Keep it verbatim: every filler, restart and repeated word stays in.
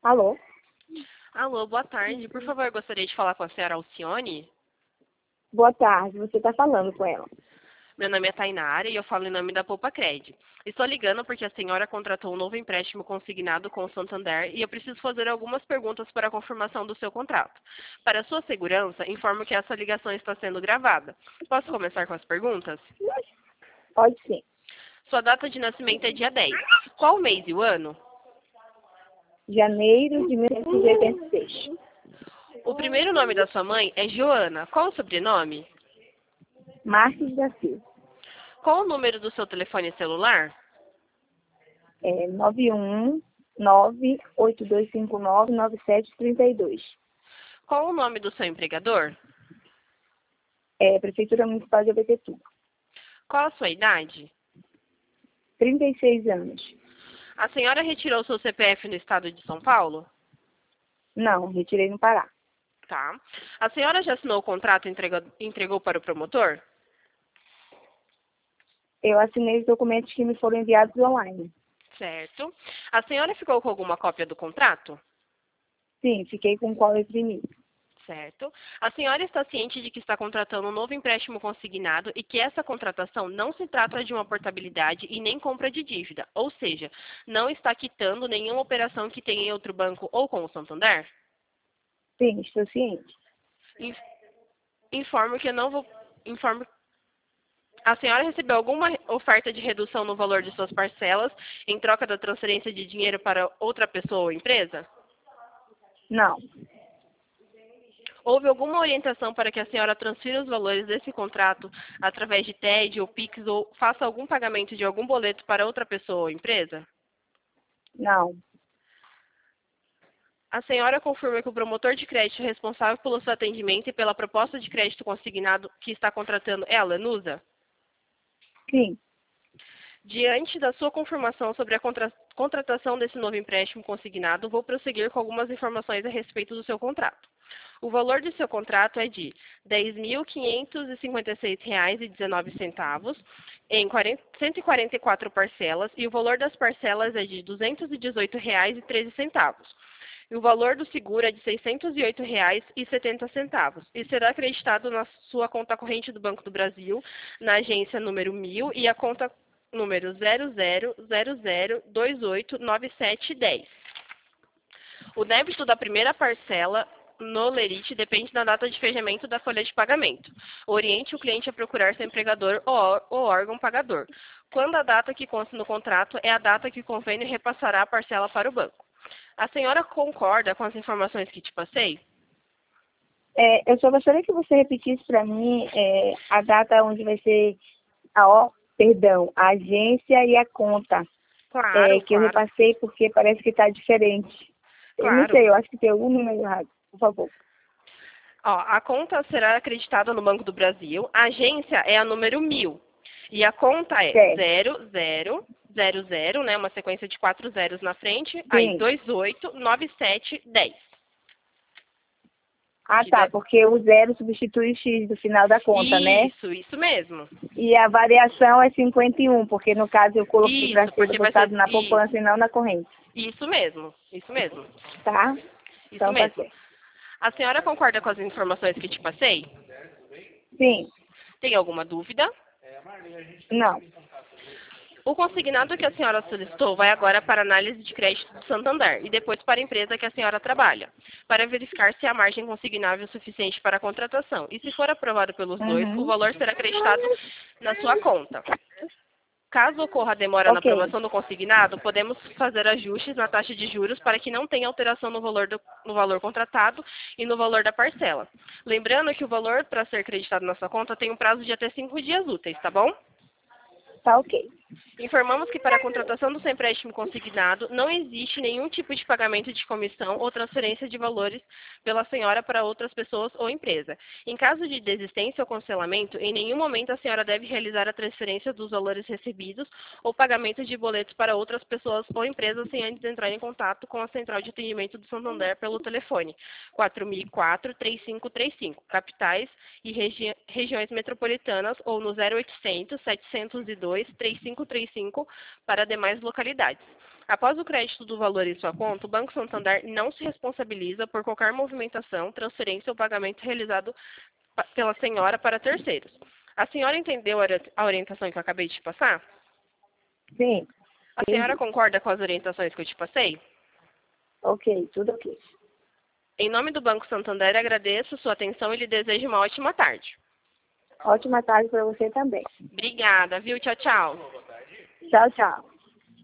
Alô? Alô, boa tarde. Por favor, gostaria de falar com a senhora Alcione. Boa tarde, você está falando com ela. Meu nome é Tainara e eu falo em nome da Poupa Cred. Estou ligando porque a senhora contratou um novo empréstimo consignado com o Santander e eu preciso fazer algumas perguntas para a confirmação do seu contrato. Para sua segurança, informo que essa ligação está sendo gravada. Posso começar com as perguntas? Pode sim. Sua data de nascimento é dia dez. Qual o mês e o ano? Janeiro de mil novecentos e oitenta e seis. O primeiro nome da sua mãe é Joana. Qual o sobrenome? Marques da Silva. Qual o número do seu telefone celular? É nove um nove, oito dois cinco nove, nove sete três dois. Qual o nome do seu empregador? É Prefeitura Municipal de Abaetetuba. Qual a sua idade? trinta e seis anos. A senhora retirou seu C P F no estado de São Paulo? Não, retirei no Pará. Tá. A senhora já assinou o contrato e entregou, entregou para o promotor? Eu assinei os documentos que me foram enviados online. Certo. A senhora ficou com alguma cópia do contrato? Sim, fiquei com o qual eu imprimi. Certo. A senhora está ciente de que está contratando um novo empréstimo consignado e que essa contratação não se trata de uma portabilidade e nem compra de dívida, ou seja, não está quitando nenhuma operação que tenha em outro banco ou com o Santander? Sim, estou ciente. In- Informo que eu não vou... Informo A senhora recebeu alguma oferta de redução no valor de suas parcelas em troca da transferência de dinheiro para outra pessoa ou empresa? Não, Houve alguma orientação para que a senhora transfira os valores desse contrato através de T E D ou Pix ou faça algum pagamento de algum boleto para outra pessoa ou empresa? não, A senhora confirma que o promotor de crédito responsável pelo seu atendimento e pela proposta de crédito consignado que está contratando é a Lanusa? sim. Diante da sua confirmação sobre a contra- contratação desse novo empréstimo consignado, vou prosseguir com algumas informações a respeito do seu contrato. O valor de seu contrato é de dez mil quinhentos e cinquenta e seis reais e dezenove centavos em quarenta cento e quarenta e quatro parcelas e o valor das parcelas é de duzentos e dezoito reais e treze centavos. E o valor do seguro é de seiscentos e oito reais e setenta centavos e será acreditado na sua conta corrente do Banco do Brasil, na agência número mil e a conta número zero zero zero zero dois oito nove sete um zero. O débito da primeira parcela no Lerite depende da data de fechamento da folha de pagamento. Oriente o cliente a procurar seu empregador ou ou órgão pagador. Quando a data que consta no contrato é a data que o convênio repassará a parcela para o banco. A senhora concorda com as informações que te passei? É, eu só gostaria que você repetisse para mim é, a data onde vai ser a, ó, perdão, a agência e a conta é, Claro, que eu claro, repassei porque parece que está diferente. Eu não claro. sei, eu acho que tem algum número errado, por favor. Ó, a conta será acreditada no Banco do Brasil. A agência é a número mil. E a conta é Certo. zero zero zero zero, né? Uma sequência de quatro zeros na frente. Aí Sim. dois oito nove sete um zero. Ah, Que tá, dá- porque o zero substitui o X do final da conta, né? Isso, isso mesmo. E a variação é cinquenta e um, porque no caso eu coloquei para Isso, ser porque vai ser. depositado na Isso, poupança e não na corrente, isso mesmo. Isso mesmo. tá? Isso Então tá mesmo. certo. A senhora concorda com as informações que te passei? Sim, Tem alguma dúvida? não, O consignado que a senhora solicitou vai agora para análise de crédito do Santander e depois para a empresa que a senhora trabalha, para verificar se há margem consignável suficiente para a contratação. E se for aprovado pelos dois, o uhum. valor será acreditado na sua conta. Caso ocorra demora na Ok, aprovação do consignado, podemos fazer ajustes na taxa de juros para que não tenha alteração no valor, do, no valor contratado e no valor da parcela. Lembrando que o valor para ser acreditado na sua conta tem um prazo de até cinco dias úteis, tá bom? tá ok. Informamos que para a contratação do seu empréstimo consignado não existe nenhum tipo de pagamento de comissão ou transferência de valores pela senhora para outras pessoas ou empresa. Em caso de desistência ou cancelamento, em nenhum momento a senhora deve realizar a transferência dos valores recebidos ou pagamento de boletos para outras pessoas ou empresas sem antes entrar em contato com a Central de Atendimento do Santander pelo telefone quatro mil e quatro, três cinco três cinco, capitais e regi regiões metropolitanas ou no zero oitocentos, setecentos e dois, três cinco três cinco para demais localidades. Após o crédito do valor em sua conta, o Banco Santander não se responsabiliza por qualquer movimentação, transferência ou pagamento realizado pa- pela senhora para terceiros. A senhora entendeu a ori- a orientação que eu acabei de te passar? Sim, A senhora entendi. concorda com as orientações que eu te passei? Ok, tudo ok. Em nome do Banco Santander, agradeço sua atenção e lhe desejo uma ótima tarde. Ótima tarde para você também. Obrigada, viu? Tchau, tchau. Tchau, tchau.